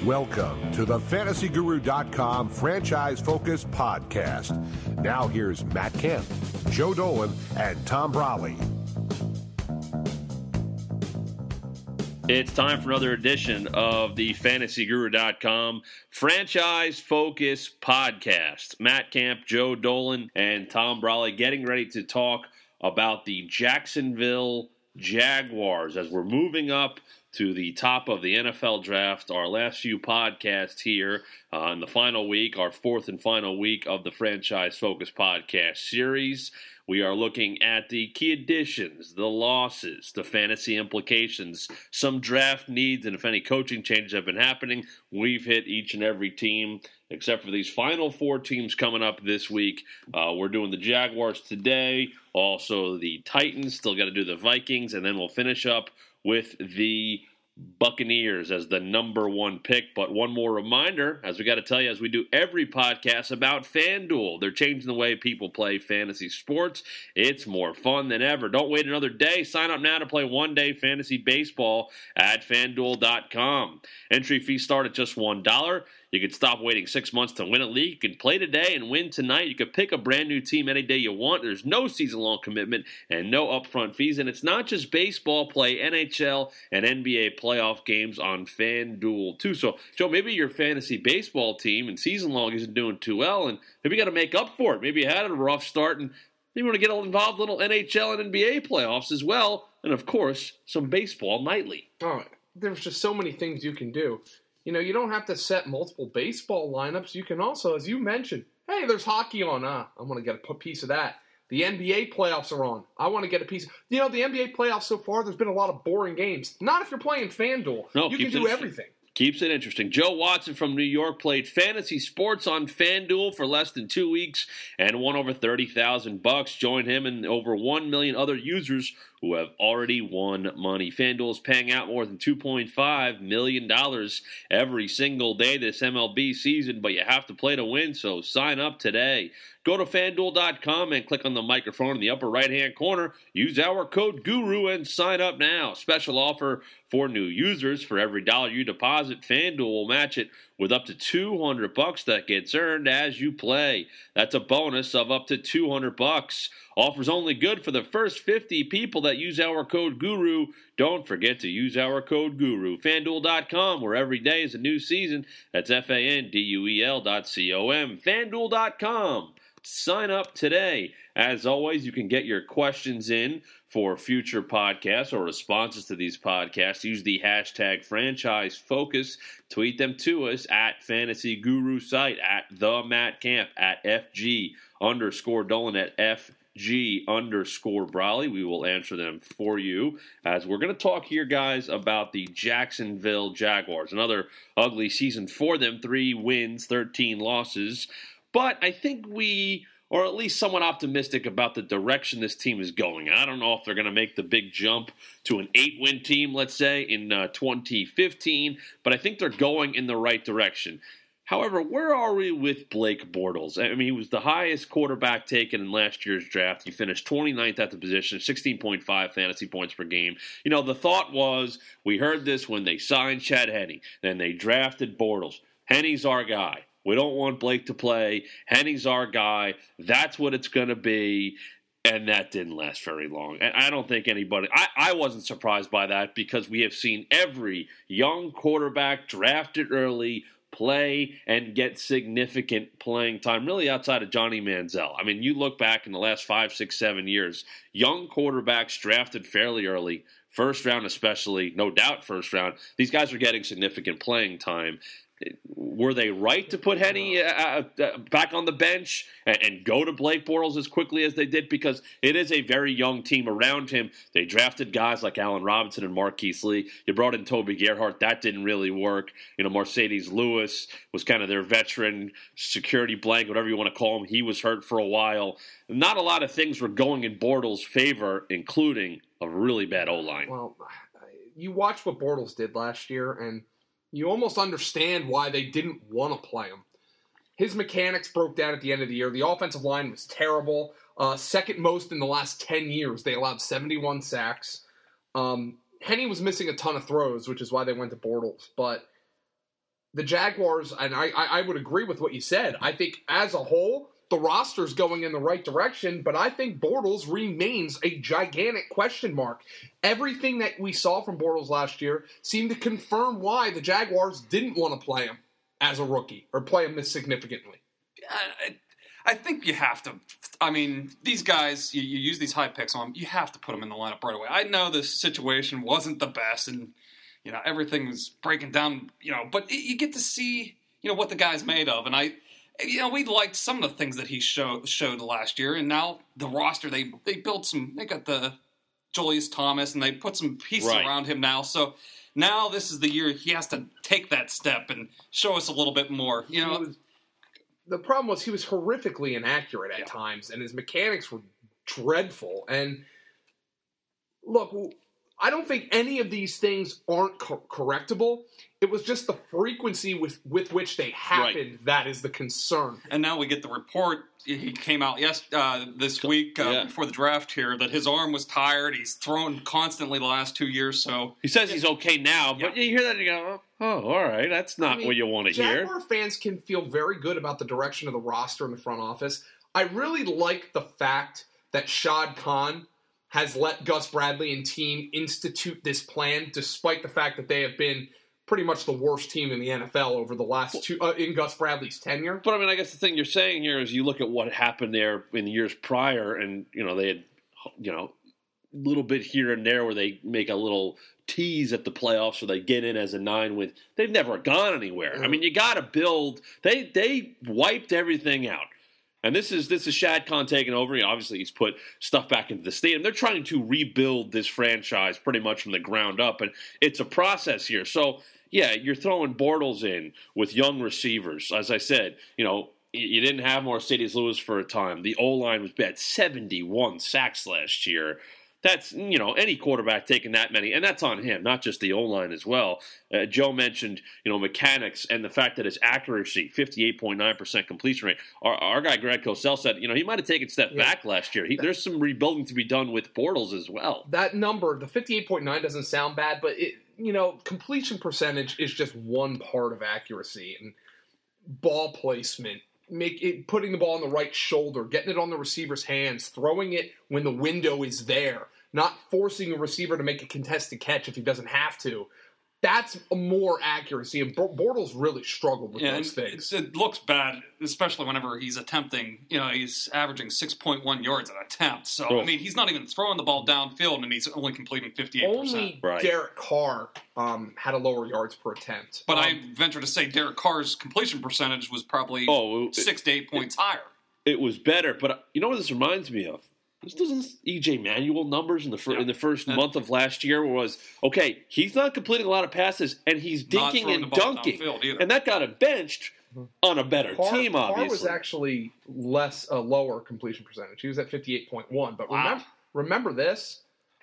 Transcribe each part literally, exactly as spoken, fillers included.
Welcome to the fantasy guru dot com Franchise Focus podcast. Now here's Matt Kemp, Joe Dolan, and Tom Brolley. It's time for another edition of the fantasy guru dot com Franchise Focus podcast. Matt Kemp, Joe Dolan, and Tom Brolley getting ready to talk about the Jacksonville Jaguars as we're moving up to the top of the N F L draft. Our last few podcasts here uh, in the final week, our fourth and final week of the Franchise Focus podcast series. We are looking at the key additions, the losses, the fantasy implications, some draft needs, and if any coaching changes have been happening. We've hit each and every team except for these final four teams coming up this week. Uh, we're doing the Jaguars today, also the Titans, still got to do the Vikings, and then we'll finish up with the Buccaneers as the number one pick. But one more reminder, as we got to tell you, as we do every podcast, about FanDuel. They're changing the way people play fantasy sports. It's more fun than ever. Don't wait another day. Sign up now to play one-day fantasy baseball at FanDuel dot com. Entry fees start at just one dollar. You can stop waiting six months to win a league. You can play today and win tonight. You can pick a brand new team any day you want. There's no season-long commitment and no upfront fees. And it's not just baseball. Play N H L and N B A playoff games on FanDuel, too. So, Joe, maybe your fantasy baseball team and season-long isn't doing too well, and maybe you got to make up for it. Maybe you had a rough start, and you want to get involved in little N H L and N B A playoffs as well. And, of course, some baseball nightly. Oh, there's just so many things you can do. You know, you don't have to set multiple baseball lineups. You can also, as you mentioned, hey, there's hockey on. Ah, I want to get a piece of that. The N B A playoffs are on. I want to get a piece. You know, the N B A playoffs so far, there's been a lot of boring games. Not if you're playing FanDuel. No, you can do everything. Keeps it interesting. Joe Watson from New York played fantasy sports on FanDuel for less than two weeks and won over thirty thousand bucks. Join him and over one million other users who have already won money. FanDuel is paying out more than two point five million dollars every single day this M L B season, but you have to play to win, so sign up today. Go to FanDuel dot com and click on the microphone in the upper right-hand corner. Use our code GURU and sign up now. Special offer for new users. For every dollar you deposit, FanDuel will match it with up to two hundred bucks that gets earned as you play. That's a bonus of up to two hundred bucks. Offers only good for the first fifty people that use our code GURU. Don't forget to use our code GURU. FanDuel dot com, where every day is a new season. That's F A N D U E L dot C O M. FanDuel dot com. Sign up today. As always, you can get your questions in for future podcasts or responses to these podcasts. Use the hashtag Franchise Focus. Tweet them to us at Fantasy Guru Site, at the Matt Camp, at F G underscore Dolan, at F G underscore Brolley. We will answer them for you as we're going to talk here, guys, about the Jacksonville Jaguars. Another ugly season for them. Three wins, thirteen losses. But I think we are at least somewhat optimistic about the direction this team is going. I don't know if they're going to make the big jump to an eight-win team, let's say, in uh, twenty fifteen, but I think they're going in the right direction. However, where are we with Blake Bortles? I mean, he was the highest quarterback taken in last year's draft. He finished twenty-ninth at the position, sixteen point five fantasy points per game. You know, the thought was, we heard this when they signed Chad Henne, then they drafted Bortles. Henne's our guy. We don't want Blake to play. Henne's our guy. That's what it's going to be. And that didn't last very long. And I don't think anybody, I, I wasn't surprised by that because we have seen every young quarterback drafted early play and get significant playing time, really outside of Johnny Manziel. I mean, you look back in the last five, six, seven years, young quarterbacks drafted fairly early, first round especially, no doubt first round, these guys are getting significant playing time. Were they right to put Henne uh, uh, back on the bench and, and go to Blake Bortles as quickly as they did? Because it is a very young team around him. They drafted guys like Allen Robinson and Marquise Lee. You brought in Toby Gerhart. That didn't really work. You know, Mercedes Lewis was kind of their veteran security blanket, whatever you want to call him. He was hurt for a while. Not a lot of things were going in Bortles' favor, including a really bad O-line. Well, you watch what Bortles did last year, and you almost understand why they didn't want to play him. His mechanics broke down at the end of the year. The offensive line was terrible. Uh, second most in the last ten years. They allowed seventy-one sacks. Um, Henne was missing a ton of throws, which is why they went to Bortles. But the Jaguars, and I, I, I would agree with what you said. I think as a whole, the roster's going in the right direction, but I think Bortles remains a gigantic question mark. Everything that we saw from Bortles last year seemed to confirm why the Jaguars didn't want to play him as a rookie or play him this significantly. I, I think you have to. I mean, these guys, you, you use these high picks on them, you have to put them in the lineup right away. I know this situation wasn't the best, and you know everything was breaking down. You know, but you get to see you know what the guy's made of, and I. You know, we liked some of the things that he show, showed last year, and now the roster, they they built some, they got the Julius Thomas, and they put some pieces right around him now, so now this is the year he has to take that step and show us a little bit more, you know. Was, the problem was he was horrifically inaccurate at yeah. times, and his mechanics were dreadful, and look, I don't think any of these things aren't co- correctable. It was just the frequency with, with which they happened right. that is the concern. And now we get the report. He came out yes uh, this week uh, yeah. before the draft here that his arm was tired. He's thrown constantly the last two years. So he says he's okay now, but yeah. you hear that and you go, oh, all right, that's not I mean, what you want to hear. Jaguar fans can feel very good about the direction of the roster in the front office. I really like the fact that Shad Khan has let Gus Bradley and team institute this plan, despite the fact that they have been pretty much the worst team in the N F L over the last two uh, in Gus Bradley's tenure. But I mean, I guess the thing you're saying here is you look at what happened there in the years prior, and you know they had, you know, a little bit here and there where they make a little tease at the playoffs, or they get in as a nine win. They've never gone anywhere. Mm-hmm. I mean, you got to build. They they wiped everything out. And this is this is Shad Khan taking over. Obviously, he's put stuff back into the stadium. They're trying to rebuild this franchise pretty much from the ground up, and it's a process here. So, yeah, you're throwing Bortles in with young receivers. As I said, you know, you didn't have Mercedes Lewis for a time. The O-line was bad. seventy-one sacks last year. That's, you know, any quarterback taking that many, and that's on him, not just the O-line as well. Uh, Joe mentioned, you know, mechanics and the fact that his accuracy, fifty-eight point nine percent completion rate. Our, our guy Greg Cosell said, you know, he might have taken a step yeah. back last year. He, there's some rebuilding to be done with Bortles as well. That number, the fifty-eight point nine doesn't sound bad, but, it, you know, completion percentage is just one part of accuracy. And ball placement, make it, putting the ball on the right shoulder, getting it on the receiver's hands, throwing it when the window is there. Not forcing a receiver to make a contested catch if he doesn't have to. That's more accuracy, and Bortles really struggled with yeah, those things. It looks bad, especially whenever he's attempting. You know, he's averaging six point one yards an attempt. So, oh. I mean, he's not even throwing the ball downfield, and he's only completing fifty-eight percent. Only right. Derek Carr um, had a lower yards per attempt. But um, I venture to say Derek Carr's completion percentage was probably oh, it, six to eight points it, higher. It was better, but you know what this reminds me of? This doesn't E J Manuel numbers in the fir- yeah. in the first yeah. month of last year was okay. He's not completing a lot of passes, and he's dinking and dunking, and that got him benched on a better Carr, team. Obviously, Carr was actually less a uh, lower completion percentage. He was at fifty-eight point one. But wow. remember, remember this.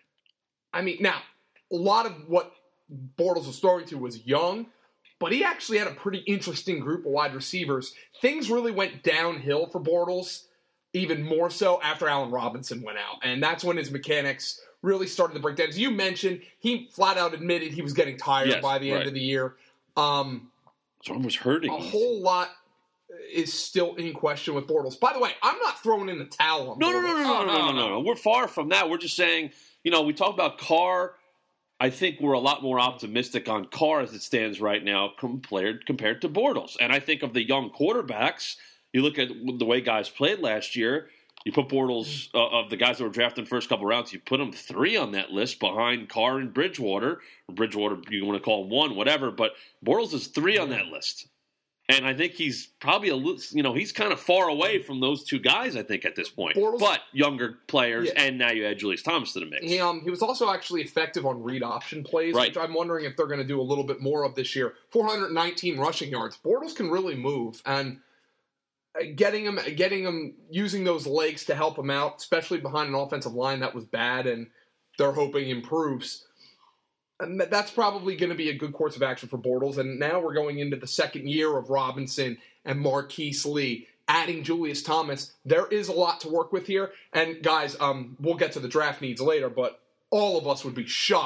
I mean, now a lot of what Bortles was throwing to was young, but he actually had a pretty interesting group of wide receivers. Things really went downhill for Bortles. Even more so after Allen Robinson went out. And that's when his mechanics really started to break down. As you mentioned, he flat out admitted he was getting tired yes, by the right. end of the year. Um, His arm was hurting. A whole lot is still in question with Bortles. By the way, I'm not throwing in the towel on no, Bortles. No, no, no, no, no, no, no, no. We're far from that. We're just saying, you know, we talk about Carr. I think we're a lot more optimistic on Carr as it stands right now compared, compared to Bortles. And I think of the young quarterbacks. You look at the way guys played last year, you put Bortles, uh, of the guys that were drafted in the first couple rounds, you put them three on that list behind Carr and Bridgewater. Or Bridgewater, you want to call him one, whatever, but Bortles is three on that list. And I think he's probably a little, you know, he's kind of far away from those two guys, I think, at this point. Bortles, but younger players, yeah. and now you add Julius Thomas to the mix. He, um, he was also actually effective on read option plays, right. which I'm wondering if they're going to do a little bit more of this year. four hundred nineteen rushing yards. Bortles can really move, and Getting him, getting him, using those legs to help him out, especially behind an offensive line that was bad, and they're hoping improves. And that's probably going to be a good course of action for Bortles. And now we're going into the second year of Robinson and Marquise Lee, adding Julius Thomas. There is a lot to work with here. And guys, um, we'll get to the draft needs later, but all of us would be shocked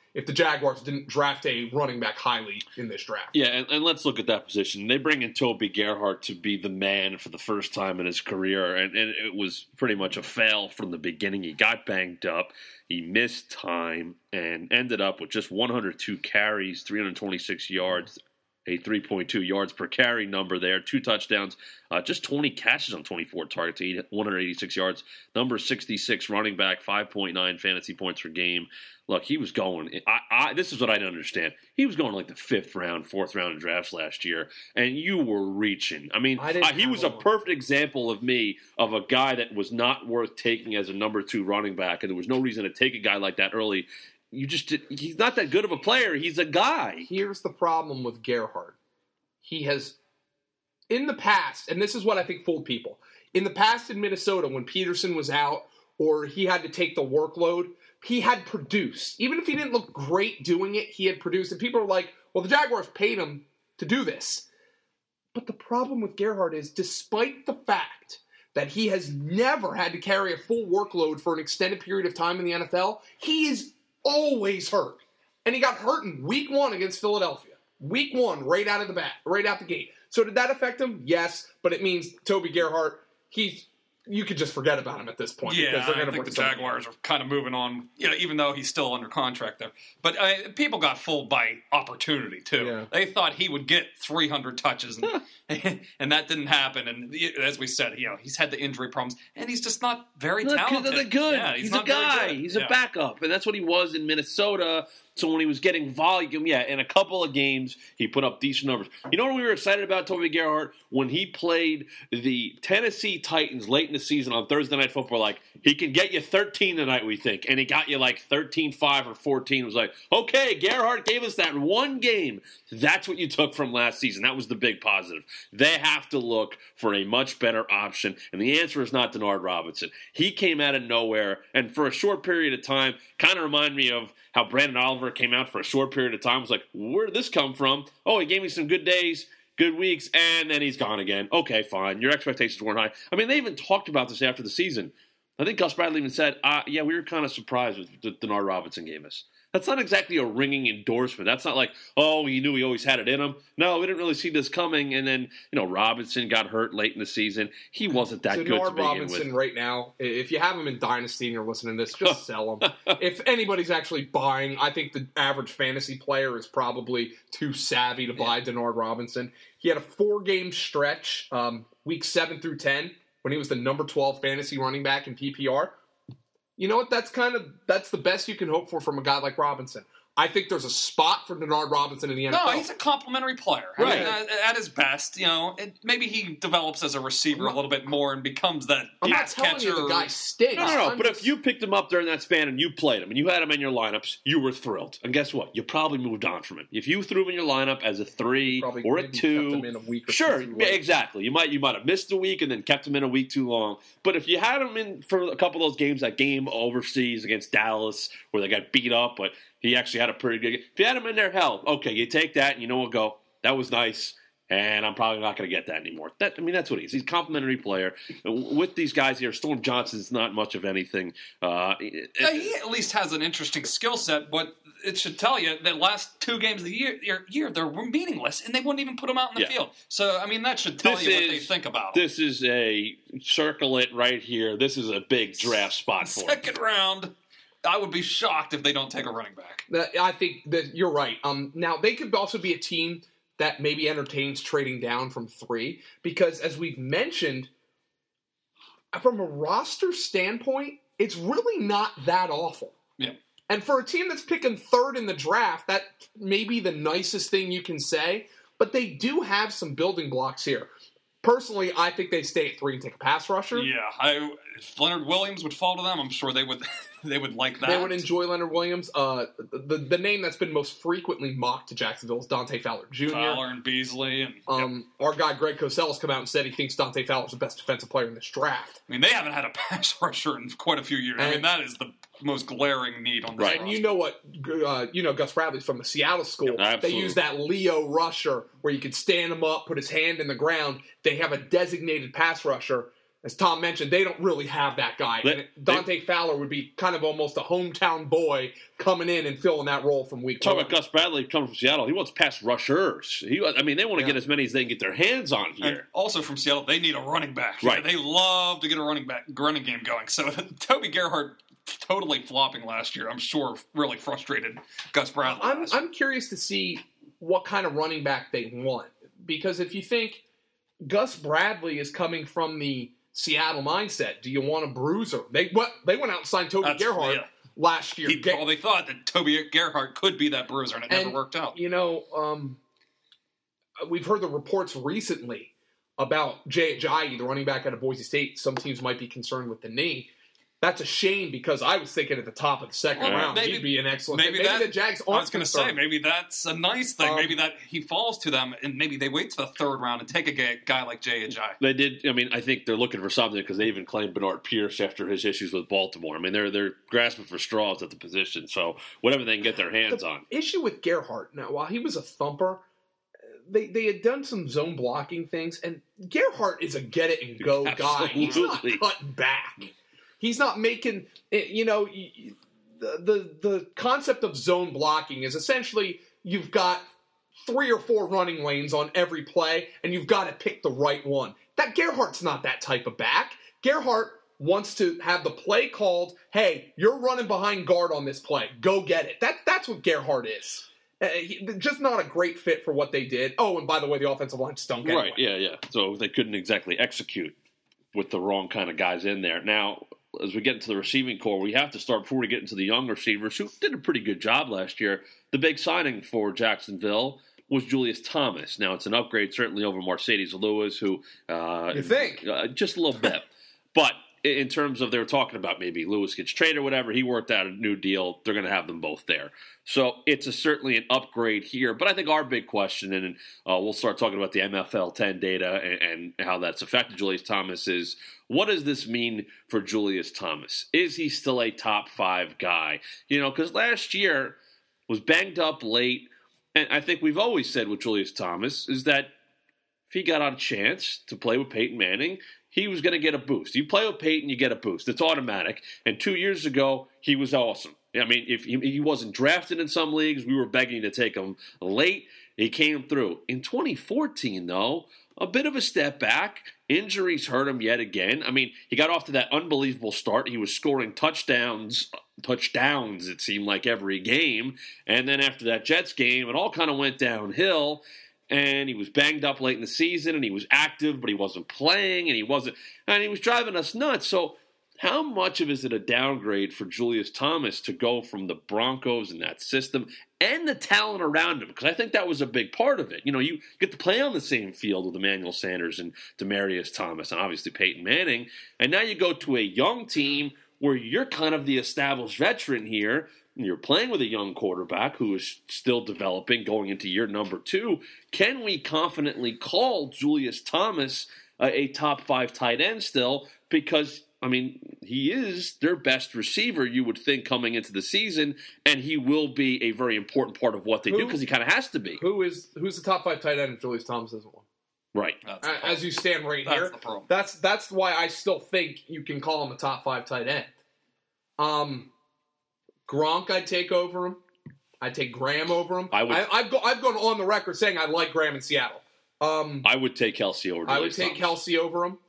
if the Jaguars didn't draft a running back highly in this draft. Yeah, and, and let's look at that position. They bring in Toby Gerhart to be the man for the first time in his career, and, and it was pretty much a fail from the beginning. He got banged up, he missed time, and ended up with just one hundred two carries, three hundred twenty-six yards, a three point two yards per carry number there, two touchdowns, uh, just twenty catches on twenty-four targets, one hundred eighty-six yards, number sixty-six running back, five point nine fantasy points per game. Look, he was going, I, I, this is what I didn't understand. He was going like the fifth round, fourth round in drafts last year, and you were reaching. I mean, I uh, he was a perfect example of me, of a guy that was not worth taking as a number two running back, and there was no reason to take a guy like that early. You just did, he's not that good of a player. He's a guy. Here's the problem with Gerhart. He has, in the past, and this is what I think fooled people, in the past in Minnesota when Peterson was out or he had to take the workload, he had produced. Even if he didn't look great doing it, he had produced. And people are like, well, the Jaguars paid him to do this. But the problem with Gerhart is, despite the fact that he has never had to carry a full workload for an extended period of time in the N F L, he is always hurt. And he got hurt in week one against Philadelphia. Week one, right out of the bat, right out the gate. So did that affect him? Yes, but it means Toby Gerhart, he's you could just forget about him at this point. Yeah, because they're I think the Jaguars are kind of moving on, you know, even though he's still under contract there. But uh, people got fooled by opportunity, too. Yeah. They thought he would get three hundred touches, and, and that didn't happen. And as we said, you know, he's had the injury problems, and he's just not very Look, talented. They're good. Yeah, he's he's, a not guy. He's yeah. a backup, and that's what he was in Minnesota. So when he was getting volume, yeah, in a couple of games, he put up decent numbers. You know what we were excited about Toby Gerhart? When he played the Tennessee Titans late in the season on Thursday Night Football, like, he can get you thirteen tonight, we think. And he got you like thirteen five or fourteen. It was like, okay, Gerhart gave us that one game. That's what you took from last season. That was the big positive. They have to look for a much better option, and the answer is not Denard Robinson. He came out of nowhere, and for a short period of time, kind of reminded me of how Brandon Oliver came out for a short period of time. I was like, where did this come from? Oh, he gave me some good days, good weeks, and then he's gone again. Okay, fine. Your expectations weren't high. I mean, they even talked about this after the season. I think Gus Bradley even said, uh, yeah, we were kind of surprised with what Denard Robinson gave us. That's not exactly a ringing endorsement. That's not like, oh, he knew he always had it in him. No, we didn't really see this coming. And then, you know, Robinson got hurt late in the season. He wasn't that Denard good to begin Robinson with. Right now, if you have him in Dynasty and you're listening to this, just sell him. If anybody's actually buying, I think the average fantasy player is probably too savvy to buy yeah. Denard Robinson. He had a four-game stretch, um, week seven through ten, when he was the number twelve fantasy running back in P P R. You know what? That's kind of that's the best you can hope for from a guy like Robinson. I think there's a spot for Denard Robinson in the N F L. No, he's a complimentary player. Right. I mean, at his best, you know, it, maybe he develops as a receiver not, a little bit more and becomes that I'm pass not telling catcher. you the guy stinks. No, no, no. I'm But just, if you picked him up during that span and you played him and you had him in your lineups, you were thrilled. And guess what? You probably moved on from him. If you threw him in your lineup as a three probably, or a maybe two, kept him in a week or sure, two yeah, exactly. You might you might have missed a week and then kept him in a week too long. But if you had him in for a couple of those games, that game overseas against Dallas where they got beat up, but he actually had a pretty good game. If you had him in there, hell, okay, you take that and you know what, go. That was nice, and I'm probably not going to get that anymore. That I mean, that's what he is. He's a complimentary player. With these guys here, Storm Johnson's not much of anything. Uh, it, yeah, he at least has an interesting skill set, but it should tell you that last two games of the year, year they were meaningless, and they wouldn't even put him out in the yeah. field. So, I mean, that should tell this you is, what they think about him. This is a circle it right here. This is a big draft spot for him. Second round. I would be shocked if they don't take a running back. I think that you're right. Um, now, they could also be a team that maybe entertains trading down from three because, as we've mentioned, from a roster standpoint, it's really not that awful. Yeah. And for a team that's picking third in the draft, that may be the nicest thing you can say, but they do have some building blocks here. Personally, I think they stay at three and take a pass rusher. Yeah, I, if Leonard Williams would fall to them, I'm sure they would they would like that. They would enjoy Leonard Williams. Uh, the the name that's been most frequently mocked to Jacksonville is Dante Fowler Junior Fowler and Beasley. And, um, yep. Our guy Greg Cosell has come out and said he thinks Dante Fowler's the best defensive player in this draft. I mean, they haven't had a pass rusher in quite a few years. And, I mean, that is the most glaring need on this right. And roster. you know what? Uh, you know Gus Bradley's from the Seattle school. Yep, they use that Leo rusher where you could stand him up, put his hand in the ground. They have a designated pass rusher. as Tom mentioned, they don't really have that guy. They, and Dante they, Fowler would be kind of almost a hometown boy coming in and filling that role from week talk one. about Gus Bradley coming from Seattle. He wants pass rushers. He, I mean, they want to Yeah. get as many as they can get their hands on here. And also from Seattle, they need a running back. Right. They love to get a running back running game going. So Toby Gerhart totally flopping last year, I'm sure really frustrated Gus Bradley. I'm, last year. I'm curious to see what kind of running back they want. Because if you think Gus Bradley is coming from the Seattle mindset, do you want a bruiser? They what they went out and signed Toby That's- Gerhart yeah. last year. He Ge- probably thought that Toby Gerhart could be that bruiser, and it and, never worked out. You know, um, we've heard the reports recently about Jay Ajayi, the running back out of Boise State. Some teams might be concerned with the knee. That's a shame because I was thinking at the top of the second Well, round maybe- he'd be an excellent. maybe Maybe, that- the Jags I aren't was going to concerned. say, maybe that's a nice thing. Um, maybe that he falls to them, and maybe they wait to the third round and take a guy, guy like Jay Ajayi. They did. I mean, I think they're looking for something because they even claimed Bernard Pierce after his issues with Baltimore. I mean, they're they're grasping for straws at the position. So whatever they can get their hands the on. issue with Gerhart now, while he was a thumper, they they had done some zone blocking things, and Gerhart is a get it and go guy. He's not Absolutely. cutting back. He's not making you know the the the concept of zone blocking is essentially you've got three or four running lanes on every play, and you've got to pick the right one. That Gerhart's not that type of back. Gerhart wants to have the play called, hey, you're running behind guard on this play. Go get it. That, that's what Gerhart is. Uh, he, just not a great fit for what they did. Oh, and by the way, the offensive line stunk anyway. Right, yeah, yeah. So they couldn't exactly execute with the wrong kind of guys in there. Now, as we get into the receiving core, we have to start before we get into the young receivers who did a pretty good job last year. The big signing for Jacksonville was Julius Thomas. Now, it's an upgrade certainly over Mercedes Lewis, who uh, You think? uh, just a little bit, but in terms of they were talking about maybe Lewis gets traded or whatever, he worked out a new deal. They're going to have them both there. So it's a, certainly an upgrade here. But I think our big question, and uh, we'll start talking about the N F L ten data and, and how that's affected Julius Thomas, is what does this mean for Julius Thomas? Is he still a top five guy? You know, because last year was banged up late. And I think we've always said with Julius Thomas is that if he got a chance to play with Peyton Manning, he was going to get a boost. You play with Peyton, you get a boost. It's automatic. And two years ago, he was awesome. I mean, if he, he wasn't drafted in some leagues, we were begging to take him late. He came through. In twenty fourteen, though, a bit of a step back. Injuries hurt him yet again. I mean, he got off to that unbelievable start. He was scoring touchdowns, touchdowns, it seemed like, every game. And then after that Jets game, it all kind of went downhill. And he was banged up late in the season, and he was active, but he wasn't playing, and he wasn't, and he was driving us nuts. So how much of is it a downgrade for Julius Thomas to go from the Broncos and that system and the talent around him? Because I think that was a big part of it. You know, you get to play on the same field with Emmanuel Sanders and Demaryius Thomas and obviously Peyton Manning, and now you go to a young team where you're kind of the established veteran here. You're playing with a young quarterback who is still developing going into year number two. Can we confidently call Julius Thomas a, a top five tight end still? Because, I mean, he is their best receiver, you would think, coming into the season, and he will be a very important part of what they Who- do because he kind of has to be. Who is who's the top five tight end if Julius Thomas isn't one? Right. That's the A- problem. As you stand right That's here, the problem. that's that's why I still think you can call him a top five tight end. Um, Gronk, I'd take over him. I'd take Graham over him. I would- I, I've go, I've gone on the record saying I like Graham in Seattle. Um, I would take Kelsey over I would Julius take Thomas. Kelsey over him.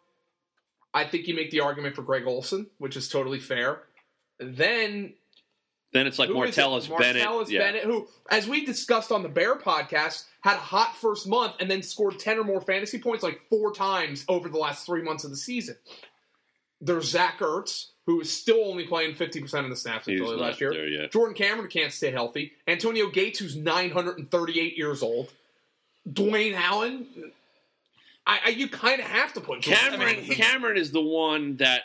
I think you make the argument for Greg Olson, which is totally fair. Then Then it's like who is it? Martellus Bennett. Martellus yeah. Bennett, who, as we discussed on the Bear podcast, had a hot first month and then scored ten or more fantasy points like four times over the last three months of the season. There's Zach Ertz, who is still only playing fifty percent of the snaps in He's Philly not last year. there yet. Jordan Cameron can't stay healthy. Antonio Gates, who's nine hundred thirty-eight years old. Dwayne Allen. I, I you kind of have to put Cameron, I mean, he- Cameron is the one that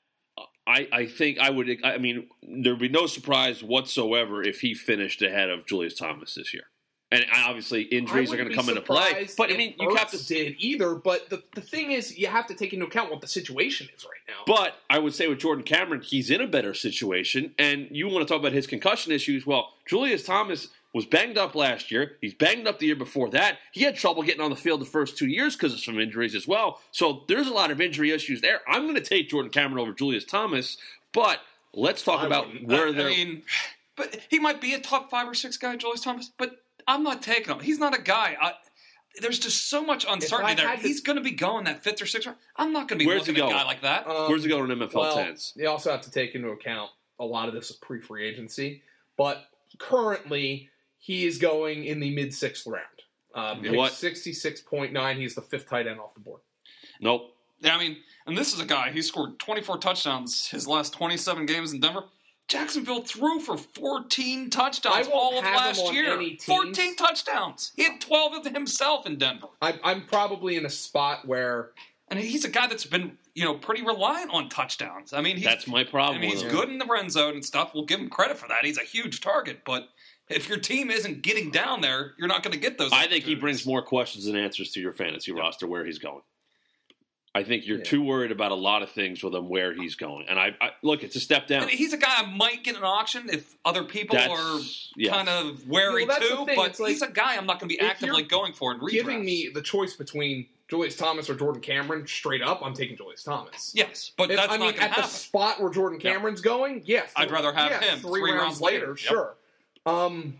I, I think I would. I mean, there'd be no surprise whatsoever if he finished ahead of Julius Thomas this year. And obviously, injuries are going to come into play. But I mean, you Ertz have to did either. But the, the thing is, you have to take into account what the situation is right now. But I would say with Jordan Cameron, he's in a better situation. And you want to talk about his concussion issues. Well, Julius Thomas was banged up last year. He's banged up the year before that. He had trouble getting on the field the first two years because of some injuries as well. So there's a lot of injury issues there. I'm going to take Jordan Cameron over Julius Thomas. But let's talk I about wouldn't. where I they're. mean, but he might be a top five or six guy, Julius Thomas. But I'm not taking him. He's not a guy. I, there's just so much uncertainty there. To, He's going to be going that fifth or sixth round. I'm not going to be Where's looking he at a going? guy like that. Um, Where's he going in M F L well, tens? You also have to take into account a lot of this is pre-free agency. But currently, he is going in the mid-sixth round. Um, What? sixty-six point nine. He's the fifth tight end off the board. Nope. Yeah, I mean, and this is a guy, he scored twenty-four touchdowns his last twenty-seven games in Denver. Jacksonville threw for fourteen touchdowns I won't all of have him last on year. any teams. fourteen touchdowns. He had twelve of them himself in Denver. I, I'm probably in a spot where And he's a guy that's been, you know, pretty reliant on touchdowns. I mean, he's, That's my problem I mean, with he's him. good in the red zone and stuff. We'll give him credit for that. He's a huge target, but if your team isn't getting down there, you're not going to get those. I think he opportunities. brings more questions than answers to your fantasy roster where he's going. I think you're Yeah. too worried about a lot of things with him where he's going. And I, I look, it's a step down. And he's a guy I might get an auction if other people That's- are yes. kind of wary Well, that's the too. thing. But It's like, he's a guy I'm not going to be if actively you're going for in redrafts. giving me the choice between Julius Thomas or Jordan Cameron straight up, I'm taking Julius Thomas. Yes, but If- that's I mean, not going at to the happen. spot where Jordan Yeah. Cameron's going, yeah, I'd rather have yeah, him three, three rounds, rounds later. later. Sure. Um,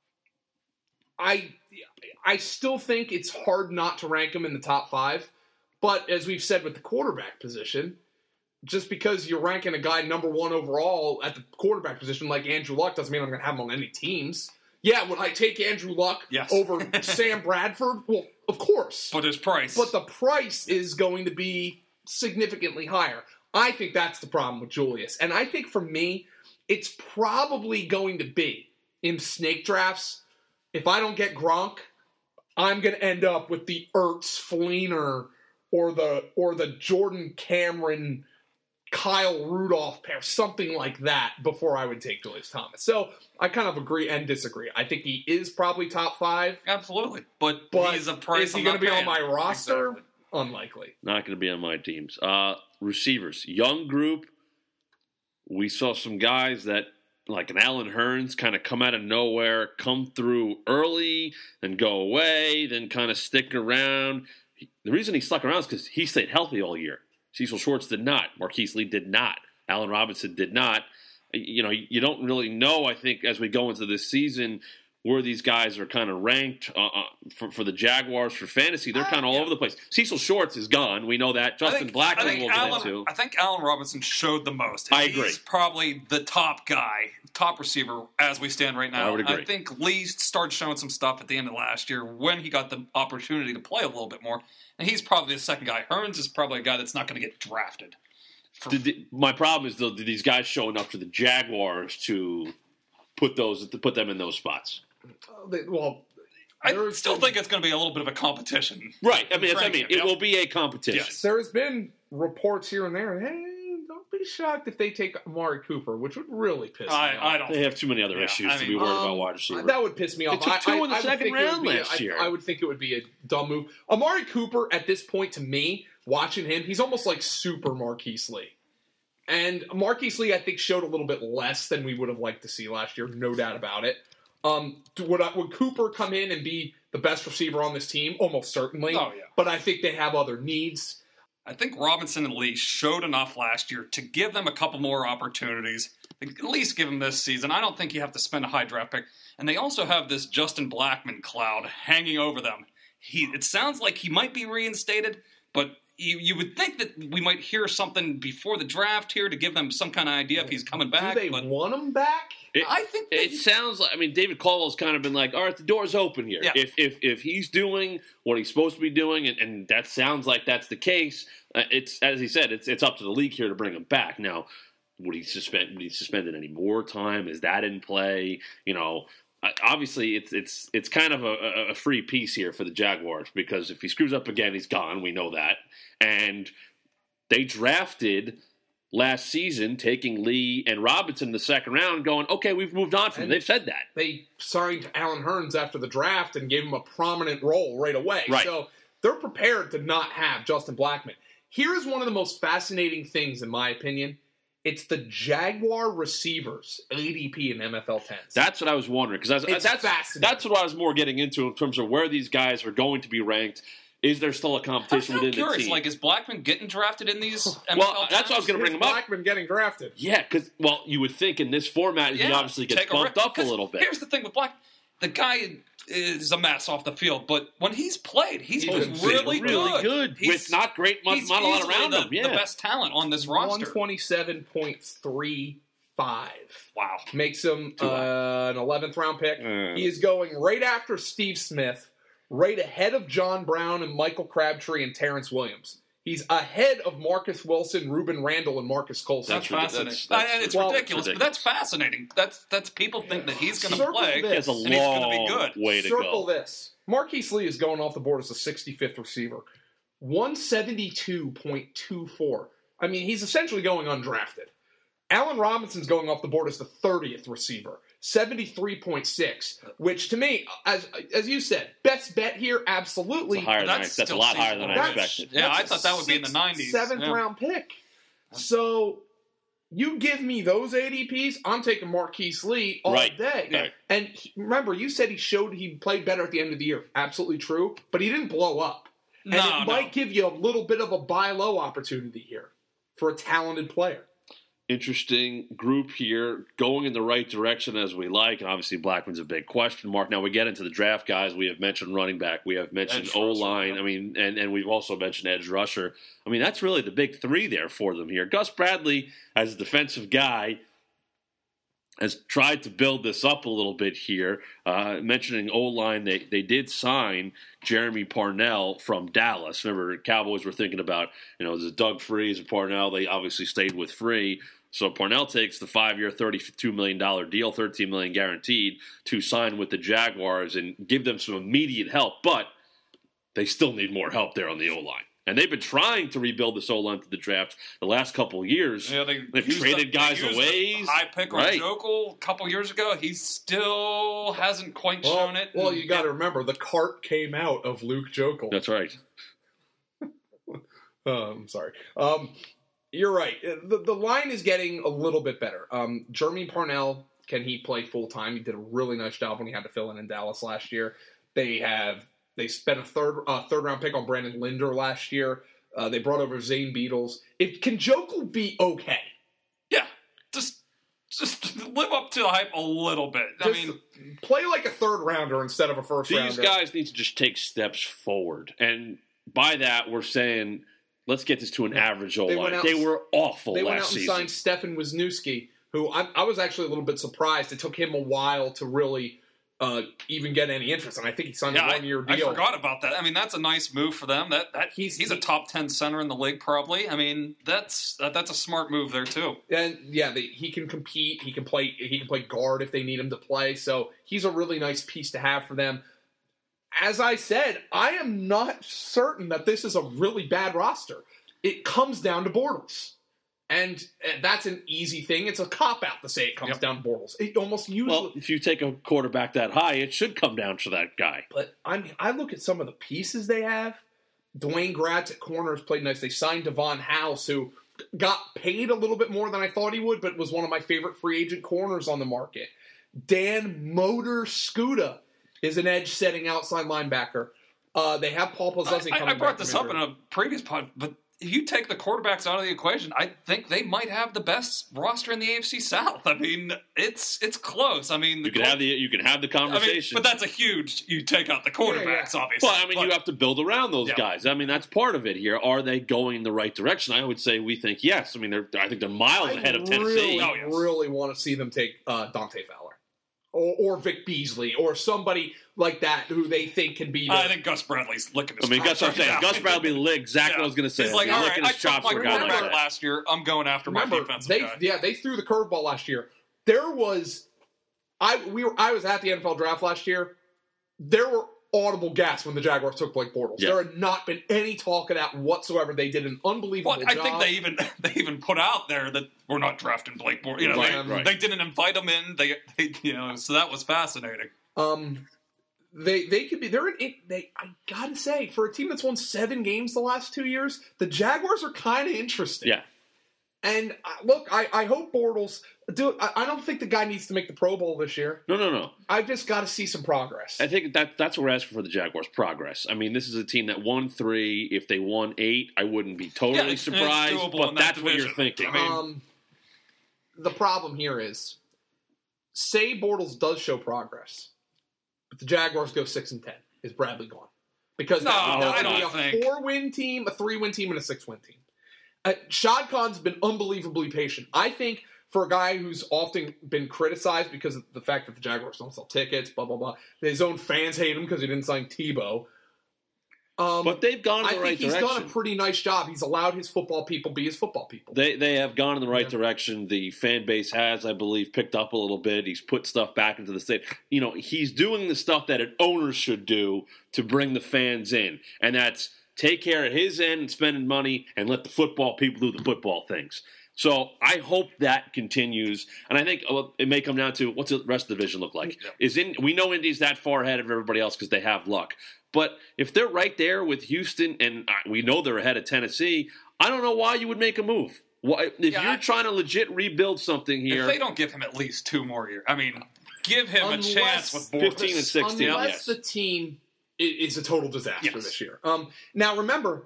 I I still think it's hard not to rank him in the top five, but as we've said with the quarterback position, just because you're ranking a guy number one overall at the quarterback position like Andrew Luck doesn't mean I'm going to have him on any teams. Yeah, would I take Andrew Luck Yes. over Sam Bradford? Well, of course. But his price. But the price is going to be significantly higher. I think that's the problem with Julius. And I think for me, it's probably going to be in snake drafts. If I don't get Gronk, I'm going to end up with the Ertz Fleener or the or the Jordan Cameron Kyle Rudolph pair, something like that, before I would take Julius Thomas. So I kind of agree and disagree. I think he is probably top five, Absolutely. But, but he's a price is he I'm going not to be on paying. my roster? Exactly. Unlikely. Not going to be on my teams. Uh, receivers, young group. We saw some guys that, like an Alan Hearns, kind of come out of nowhere, come through early, then go away, then kind of stick around. The reason he stuck around is because he stayed healthy all year. Cecil Shorts did not. Marquise Lee did not. Allen Robinson did not. You know, you don't really know, I think, as we go into this season, where these guys are kind of ranked uh, uh, for, for the Jaguars for fantasy. They're kind of all yeah. over the place. Cecil Shorts is gone. We know that. Justin I think, Blackmon I think we'll get Allen, into. I think Allen Robinson showed the most. I He's agree. probably the top guy, top receiver as we stand right now. I would agree. I think Lee started showing some stuff at the end of last year when he got the opportunity to play a little bit more. And he's probably the second guy. Hearns is probably a guy that's not going to get drafted. For, Did the, my problem is, though, did these guys showing up to the Jaguars to put those to put them in those spots? Uh, they- well, I there's still been- think it's going to be a little bit of a competition. Right. I mean, that's what I Rank mean. him, It yep. will be a competition. Yes. There's been reports here and there. Hey, don't be shocked if they take Amari Cooper, which would really piss me I, off. I don't. They have too many other Yeah, issues I to mean, be worried about Um, wide receiver. That would piss me off. took two I, I, in the I would second think it would round be a- last I- year. I would think it would be a dumb move. Amari Cooper, at this point, to me, watching him, he's almost like super Marquise Lee. And Marquise Lee, I think, showed a little bit less than we would have liked to see last year, no doubt about it. Um, would, I, would Cooper come in and be the best receiver on this team? Almost certainly. Oh, yeah. But I think they have other needs. I think Robinson and Lee showed enough last year to give them a couple more opportunities. At least give them this season. I don't think you have to spend a high draft pick. And they also have this Justin Blackmon cloud hanging over them. He, it sounds like he might be reinstated, but you, you would think that we might hear something before the draft here to give them some kind of idea if he's coming back. Do they but want him back? It, I think they, it sounds like, I mean, David Caldwell's kind of been like, all right, the door's open here. Yeah. If if if he's doing what he's supposed to be doing, and, and that sounds like that's the case, uh, it's as he said, it's it's up to the league here to bring him back. Now, would he suspend? Would he suspended any more time? Is that in play? You know, uh, obviously, it's it's it's kind of a, a free piece here for the Jaguars because if he screws up again, he's gone. We know that, and they drafted last season, taking Lee and Robinson in the second round and going, okay, we've moved on from them. They've said that. They signed Alan Hearns after the draft and gave him a prominent role right away. Right. So they're prepared to not have Justin Blackmon. Here is one of the most fascinating things, in my opinion. It's the Jaguar receivers A D P in M F L tens. That's what I was wondering. Because It's that's, fascinating. that's what I was more getting into in terms of where these guys are going to be ranked. Is there still a competition I'm within curious, the team? like, is Blackmon getting drafted in these M F L Well, that's what I was going to bring him up. Blackmon getting drafted. Yeah, because, well, you would think in this format he Yeah, obviously gets take a bumped risk. up a little bit. Here's the thing with Black. The guy is a mess off the field, but when he's played, he's He's been been really, really good, He's- with not great, much, he's not a lot easily around the, him. Yeah. the best talent on this roster. one twenty-seven point three five. Wow. Makes him Too uh, an eleventh round pick. Uh. He is going right after Steve Smith, right ahead of John Brown and Michael Crabtree and Terrence Williams. He's ahead of Marcus Wilson, Ruben Randall, and Marcus Colson. That's That's fascinating. ridiculous. That's- and it's well, ridiculous, it's but that's fascinating. That's that's people think that he's going to Circle play, this. He has a and he's going to long be good. way to Circle go. this. Marquise Lee is going off the board as the sixty-fifth receiver. one seventy-two point two four. I mean, he's essentially going undrafted. Allen Robinson's going off the board as the thirtieth receiver. seventy-three point six, which to me, as as you said, best bet here, absolutely. It's higher than I, That's that's a still lot higher than I seasonable. expected. Yeah, I That's a thought that would be in the sixth, nineties. Seventh Yeah. round pick. So you give me those A D Ps, I'm taking Marquise Lee all Right, day. right. And he, remember, you said he showed he played better at the end of the year. Absolutely true. But he didn't blow up. And No, it no. might give you a little bit of a buy low opportunity here for a talented player. Interesting group here, going in the right direction as we like, and obviously Blackman's a big question mark. Now we get into the draft guys. We have mentioned running back. We have mentioned Edge O rusher, line. yeah. I mean, and, and we've also mentioned edge rusher. I mean, that's really the big three there for them here. Gus Bradley, as a defensive guy, has tried to build this up a little bit here. Uh, mentioning O-line, they, they did sign Jeremy Parnell from Dallas. Remember, Cowboys were thinking about, you know, is it Doug Free, is it Parnell? They obviously stayed with Free. So Parnell takes the five-year, thirty-two million dollars deal, thirteen million dollars guaranteed, to sign with the Jaguars and give them some immediate help. But they still need more help there on the O-line. And they've been trying to rebuild this O-line to the draft the last couple of years. Yeah, they They've used traded the, guys they used away. the high pick on Right. Jokel a couple years ago. He still hasn't quite Well, shown it. well And- you got to remember, the cart came out of Luke Jokel. That's right. Uh, I'm sorry. Um, you're right. The, the line is getting a little bit better. Um, Jeremy Parnell, can he play full-time? He did a really nice job when he had to fill in in Dallas last year. They have they spent a third uh, third round pick on Brandon Linder last year. Uh, they brought over Zane Beatles. If can Jokel be okay? Yeah, just just live up to the hype a little bit. I Just mean, play like a third rounder instead of a first These rounder. guys need to just take steps forward. And by that, we're saying, let's get this to an average They went O-line. out They and- were awful They last went out and season. signed Stefan Wisniewski, who I, I was actually a little bit surprised. It took him a while to really uh, even get any interest, and I think he signed yeah, a I, one-year I deal. forgot about that. I mean, that's a nice move for them. That that He's- he's, he's a he- top ten center in the league, probably. I mean, that's that, that's a smart move there too. And yeah, they, he can compete. He can play. He can play guard if they need him to play. So he's a really nice piece to have for them. As I said, I am not certain that this is a really bad roster. It comes down to Bortles, and uh, that's an easy thing. It's a cop out to say it comes Yep. down to Bortles. It almost usually. Well, if you take a quarterback that high, it should come down to that guy. But I mean, I look at some of the pieces they have. Dwayne Gratz at corner has played nice. They signed Devon House, who got paid a little bit more than I thought he would, but was one of my favorite free agent corners on the market. Dan Motor Scuda is an edge-setting outside linebacker. Uh, they have Paul Posluszny I, coming I, I brought back this from up in injury. a previous pod, but if you take the quarterbacks out of the equation, I think they might have the best roster in the A F C South. I mean, it's it's close. I mean, the You can have the you can have the I mean, conversation. but that's a huge. You take out the quarterbacks, yeah. obviously. Well, I mean, but, you have to build around those Yeah. guys. I mean, that's part of it here. Are they going in the right direction? I would say we think yes. I mean, they're I think they're miles I ahead of really, Tennessee. Oh, yes. really want to see them take uh, Dante Fowler. Or, or Vic Beasley, or somebody like that who they think can be. The, I think Gus Bradley's licking his I mean, chops that's what I'm right saying. now. Gus Bradley licked exactly what I was going to say. He's like, He's all right, licking I his took chops my for a guy like quarterback that. last year. I'm going after my Remember, defensive they guy. yeah they threw the curveball last year. There was, I we were I was at the N F L draft last year. There were audible gasp when the Jaguars took Blake Bortles. Yeah. There had not been any talk of that whatsoever. They did an unbelievable Well, I job. think they even they even put out there that we're not drafting Blake Bortles. You know, Right, they, right. they didn't invite him in. They, they, you know, so that was fascinating. Um, they they could be. They're an, it, they. I gotta say, for a team that's won seven games the last two years, the Jaguars are kind of interesting. Yeah. And uh, look, I, I hope Bortles do. I, I don't think the guy needs to make the Pro Bowl this year. No, no, no. I've just got to see some progress. I think that that's what we're asking for the Jaguars, progress. I mean, this is a team that won three. If they won eight, I wouldn't be totally Yeah, it's- it's surprised, doable but in that that's what you're division. thinking. I mean- um, the problem here is, say Bortles does show progress, but the Jaguars go six and ten. Is Bradley gone? Because No, that, that I would be don't a think. four-win team, a three-win team, and a six-win team. Uh, Shad Khan's been unbelievably patient. I think for a guy who's often been criticized because of the fact that the Jaguars don't sell tickets, blah, blah, blah. His own fans hate him because he didn't sign Tebow. Um, But they've gone in I the think right he's direction. done a pretty nice job. He's allowed his football people be his football people. They they have gone in the right Yeah. direction. The fan base has, I believe, picked up a little bit. He's put stuff back into the state. You know, he's doing the stuff that an owner should do to bring the fans in, and that's take care of his end and spending money, and let the football people do the football things. So I hope that continues, and I think it may come down to what's the rest of the division look like. Yeah. Is in we know Indy's that far ahead of everybody else because they have luck, but if they're right there with Houston, and we know they're ahead of Tennessee, I don't know why you would make a move. Why, if Yeah, you're I- trying to legit rebuild something here, If they don't give him at least two more years, I mean, give him Unless- a chance with Bortles. fifteen and sixteen, Unless yes. the team i- is a total disaster Yes. this year. Um, now, remember,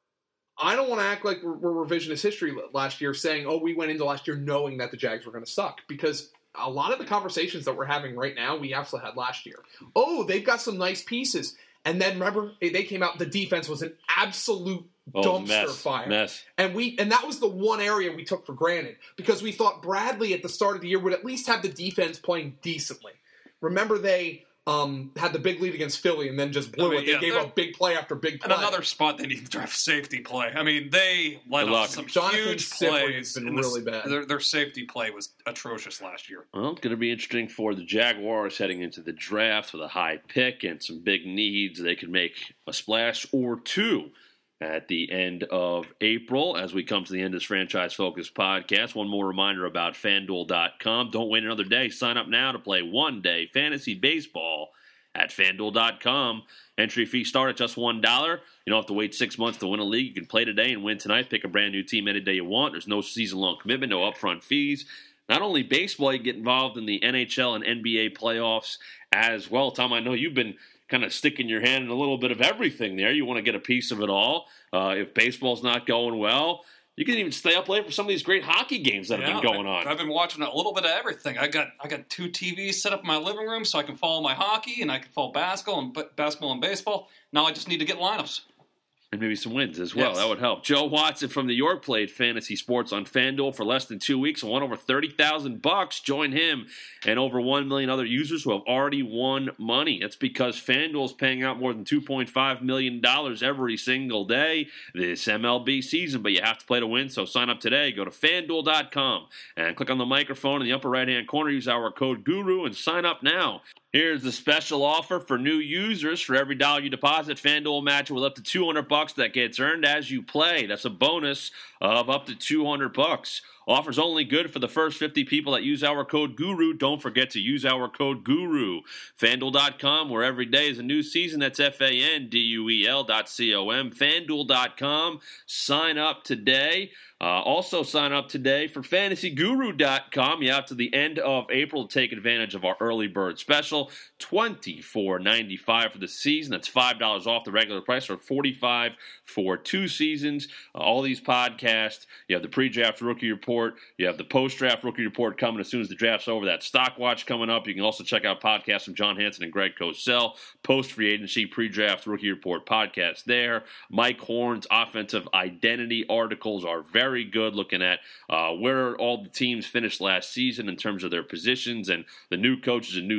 I don't want to act like we're, we're revisionist history last year saying, oh, we went into last year knowing that the Jags were going to suck. Because a lot of the conversations that we're having right now, we actually had last year. Oh, they've got some nice pieces. And then remember, they they came out, the defense was an absolute Oh, dumpster mess, fire. mess. And we and that was the one area we took for granted because we thought Bradley at the start of the year would at least have the defense playing decently. Remember they um, had the big lead against Philly and then just blew I mean, it. They yeah, gave they're- up big play after big And play. another spot they need to draft safety play. I mean, they let Good luck. off some Jonathan huge Cyprian's plays. been in this- really bad. Their, their safety play was atrocious last year. Well, it's going to be interesting for the Jaguars heading into the draft with a high pick and some big needs. They could make a splash or two at the end of April as we come to the end of this Franchise Focus podcast. One more reminder about FanDuel dot com. Don't wait another day. Sign up now to play one-day fantasy baseball at FanDuel dot com. Entry fee start at just one dollar. You don't have to wait six months to win a league. You can play today and win tonight. Pick a brand new team any day you want. There's no season-long commitment, no upfront fees. Not only baseball, you get involved in the N H L and N B A playoffs as well. Tom, I know you've been kind of sticking your hand in a little bit of everything there. You want to get a piece of it all. Uh, if baseball's not going well, you can even stay up late for some of these great hockey games that have Yeah, been going I've, on. I've been watching a little bit of everything. I got I got two T Vs set up in my living room so I can follow my hockey and I can follow basketball and basketball and baseball. Now I just need to get lineups. And maybe some wins as well. Yes. That would help. Joe Watson from New York played fantasy sports on FanDuel for less than two weeks and won over thirty thousand bucks. Join him and over one million other users who have already won money. That's because FanDuel is paying out more than two point five million dollars every single day this M L B season, but you have to play to win, so sign up today. Go to FanDuel dot com and click on the microphone in the upper right-hand corner. Use our code GURU and sign up now. Here's the special offer for new users. For every dollar you deposit, FanDuel will match it with up to two hundred bucks that gets earned as you play. That's a bonus of up to two hundred bucks. Offer's only good for the first fifty people that use our code GURU. Don't forget to use our code GURU. FanDuel dot com, where every day is a new season. That's F A N D U E L dot C O M. FanDuel dot com. Sign up today. Uh, also sign up today for Fantasy Guru dot com. You have to the end of April to take advantage of our early bird special. twenty-four ninety-five for the season. That's five dollars off the regular price, or forty-five dollars for two seasons. Uh, all these podcasts. You have the pre-draft rookie report. You have the post-draft rookie report coming as soon as the draft's over. That stock watch coming up. You can also check out podcasts from John Hanson and Greg Cosell. Post-free agency, pre-draft rookie report podcast there. Mike Horn's offensive identity articles are very good, looking at uh, where all the teams finished last season in terms of their positions and the new coaches and new spots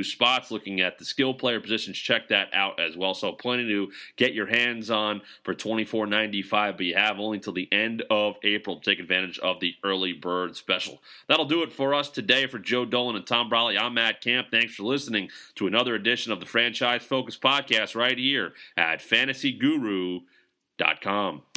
spots, looking at the skill player positions. Check that out as well. So plenty to get your hands on for twenty-four ninety-five, but you have only till the end of April to take advantage of the early bird special. That'll do it for us today. For Joe Dolan and Tom Brawley, I'm Matt Camp. Thanks for listening to another edition of the Franchise Focus Podcast right here at fantasy guru dot com.